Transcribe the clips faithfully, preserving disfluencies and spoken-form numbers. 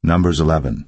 Numbers eleven.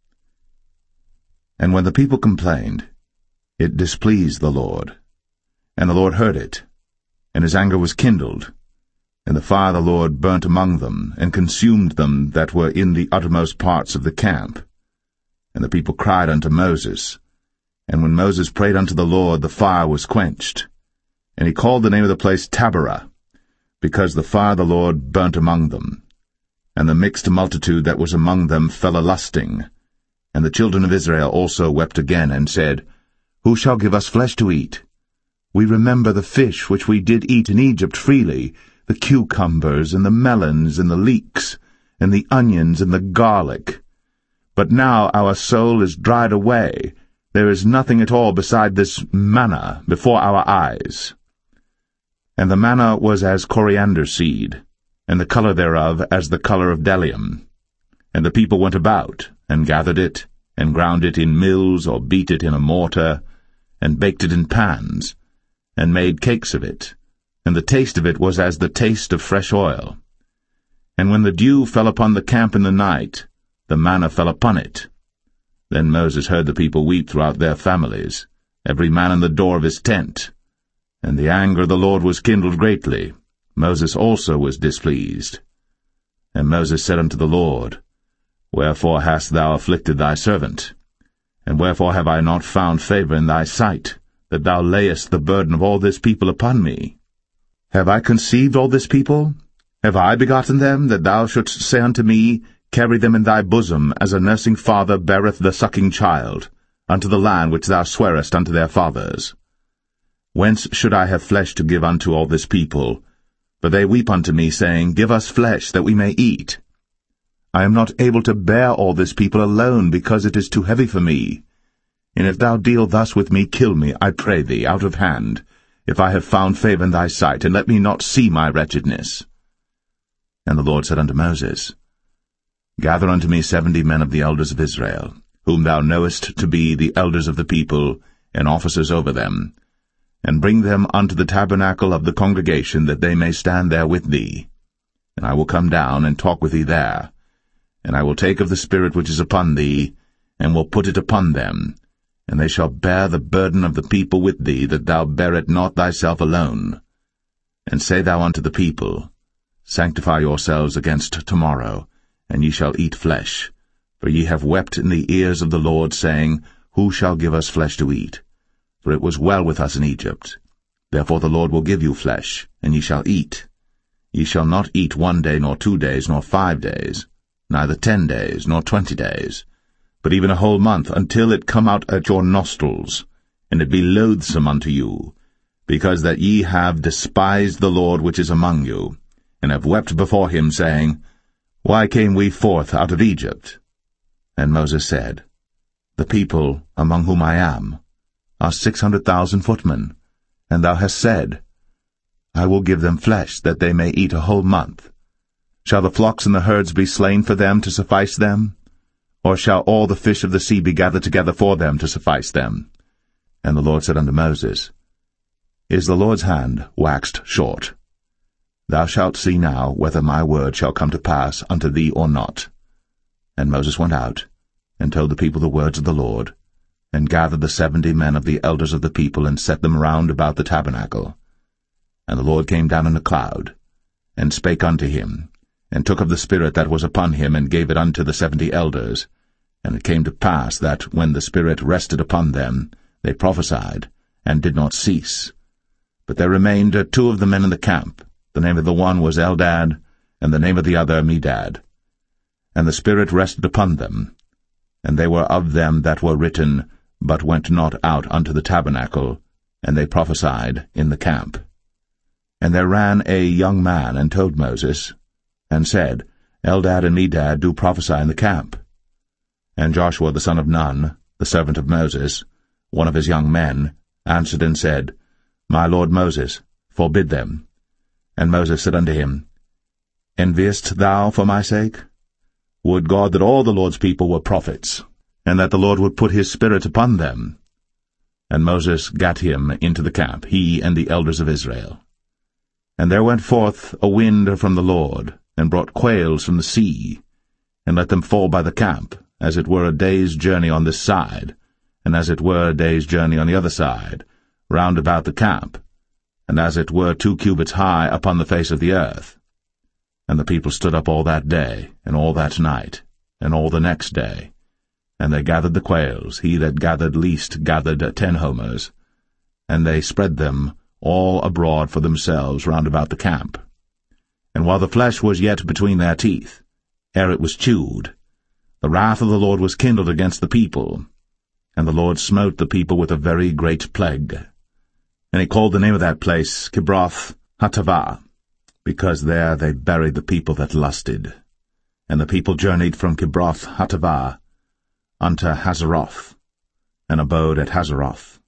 And when the people complained, it displeased the Lord. And the Lord heard it, and his anger was kindled. And the fire of the Lord burnt among them, and consumed them that were in the uttermost parts of the camp. And the people cried unto Moses. And when Moses prayed unto the Lord, the fire was quenched. And he called the name of the place Taberah, because the fire of the Lord burnt among them. And the mixed multitude that was among them fell a-lusting. And the children of Israel also wept again, and said, Who shall give us flesh to eat? We remember the fish which we did eat in Egypt freely, the cucumbers, and the melons, and the leeks, and the onions, and the garlic. But now our soul is dried away. There is nothing at all beside this manna before our eyes. And the manna was as coriander seed, and the color thereof as the color of bdellium. And the people went about, and gathered it, and ground it in mills, or beat it in a mortar, and baked it in pans, and made cakes of it. And the taste of it was as the taste of fresh oil. And when the dew fell upon the camp in the night, the manna fell upon it. Then Moses heard the people weep throughout their families, every man in the door of his tent. And the anger of the Lord was kindled greatly. Moses also was displeased. And Moses said unto the Lord, Wherefore hast thou afflicted thy servant? And wherefore have I not found favor in thy sight, that thou layest the burden of all this people upon me? Have I conceived all this people? Have I begotten them, that thou shouldst say unto me, Carry them in thy bosom, as a nursing father beareth the sucking child, unto the land which thou swarest unto their fathers? Whence should I have flesh to give unto all this people? For they weep unto me, saying, Give us flesh, that we may eat. I am not able to bear all this people alone, because it is too heavy for me. And if thou deal thus with me, kill me, I pray thee, out of hand, if I have found favor in thy sight, and let me not see my wretchedness. And the Lord said unto Moses, Gather unto me seventy men of the elders of Israel, whom thou knowest to be the elders of the people, and officers over them, and bring them unto the tabernacle of the congregation, that they may stand there with thee. And I will come down and talk with thee there. And I will take of the Spirit which is upon thee, and will put it upon them, and they shall bear the burden of the people with thee, that thou bear it not thyself alone. And say thou unto the people, Sanctify yourselves against tomorrow, and ye shall eat flesh. For ye have wept in the ears of the Lord, saying, Who shall give us flesh to eat? For it was well with us in Egypt. Therefore the Lord will give you flesh, and ye shall eat. Ye shall not eat one day, nor two days, nor five days, neither ten days, nor twenty days, but even a whole month, until it come out at your nostrils, and it be loathsome unto you, because that ye have despised the Lord which is among you, and have wept before him, saying, Why came we forth out of Egypt? And Moses said, The people, among whom I am, are six hundred thousand footmen, and thou hast said, I will give them flesh, that they may eat a whole month. Shall the flocks and the herds be slain for them to suffice them? Or shall all the fish of the sea be gathered together for them to suffice them? And the Lord said unto Moses, Is the Lord's hand waxed short? Thou shalt see now whether my word shall come to pass unto thee or not. And Moses went out, and told the people the words of the Lord, and gathered the seventy men of the elders of the people, and set them round about the tabernacle. And the Lord came down in a cloud, and spake unto him, and took of the Spirit that was upon him, and gave it unto the seventy elders. And it came to pass that, when the Spirit rested upon them, they prophesied, and did not cease. But there remained uh, two of the men in the camp. The name of the one was Eldad, and the name of the other Medad. And the Spirit rested upon them. And they were of them that were written, but went not out unto the tabernacle, and they prophesied in the camp. And there ran a young man, and told Moses, and said, Eldad and Medad do prophesy in the camp. And Joshua the son of Nun, the servant of Moses, one of his young men, answered and said, My lord Moses, forbid them. And Moses said unto him, Enviest thou for my sake? Would God that all the Lord's people were prophets, and that the Lord would put his Spirit upon them. And Moses gat him into the camp, he and the elders of Israel. And there went forth a wind from the Lord, and brought quails from the sea, and let them fall by the camp, as it were a day's journey on this side, and as it were a day's journey on the other side, round about the camp, and as it were two cubits high upon the face of the earth. And the people stood up all that day, and all that night, and all the next day, and they gathered the quails. He that gathered least gathered ten homers, and they spread them all abroad for themselves round about the camp. And while the flesh was yet between their teeth, ere it was chewed, the wrath of the Lord was kindled against the people, and the Lord smote the people with a very great plague. And he called the name of that place Kibroth Hattaavah, because there they buried the people that lusted. And the people journeyed from Kibroth Hattaavah unto Hazeroth, and abode at Hazeroth.